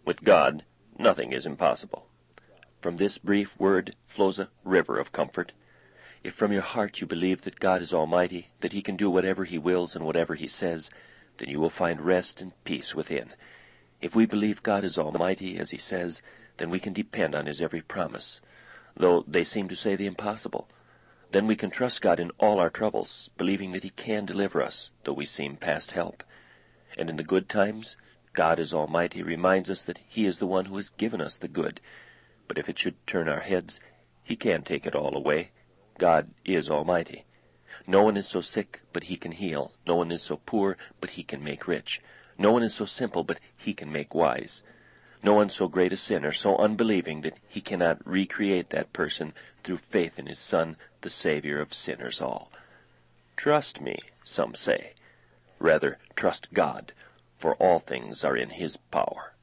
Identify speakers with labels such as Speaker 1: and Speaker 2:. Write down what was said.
Speaker 1: With God, nothing is impossible. From this brief word flows a river of comfort. If from your heart you believe that God is almighty, that he can do whatever he wills and whatever he says, then you will find rest and peace within. If we believe God is almighty, as he says, then we can depend on his every promise, though they seem to say the impossible. Then we can trust God in all our troubles, believing that he can deliver us, though we seem past help. And in the good times, God is almighty reminds us that he is the one who has given us the good. But if it should turn our heads, he can take it all away. God is almighty. No one is so sick but he can heal. No one is so poor but he can make rich. No one is so simple but he can make wise. No one so great a sinner, so unbelieving that he cannot recreate that person through faith in his Son, the Savior of sinners all. Trust me, some say. Rather, trust God, for all things are in his power.